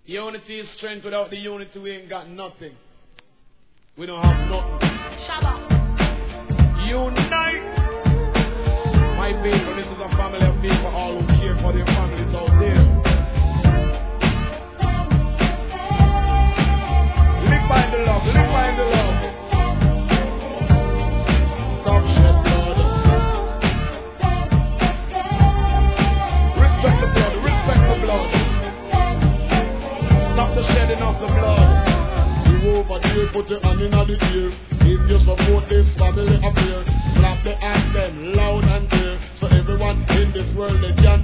Unity is strength. Without the unity, we ain't got nothing. We don't have nothing. Shabba. Unite! My people, this is a family of people, all who care for their families out there. Live by the love, live by the love. Stop shed blood. Respect the blood, respect the blood. Stop the shedding of the blood. You over there, put your hand in the ear. If you support this family affair, clap the anthem loud and clear, so everyone in this world they can